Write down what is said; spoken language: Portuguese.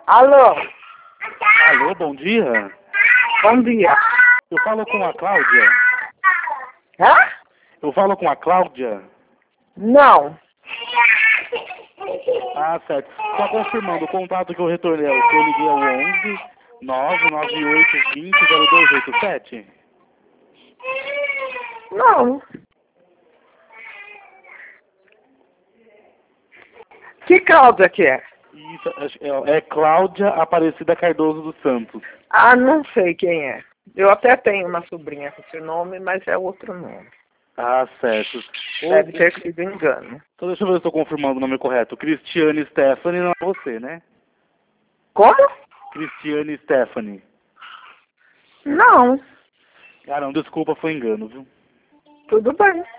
Alô? Alô, bom dia. Bom dia. Eu falo com a Cláudia. Hã? Eu falo com a Cláudia. Não. Ah, certo. Só confirmando, o contato que eu retornei, o que eu liguei é o 11 998 20 0287. Não. Que Cláudia que é? Isso, é Cláudia Aparecida Cardoso dos Santos. Ah, não sei quem é. Eu até tenho uma sobrinha com esse nome, mas é outro nome. Ah, certo. Deve ter sido engano. Então deixa eu ver se eu estou confirmando o nome correto. Cristiane Stephanie não é você, né? Como? Cristiane Stephanie. Não. Ah, não, desculpa, foi engano, viu? Tudo bem.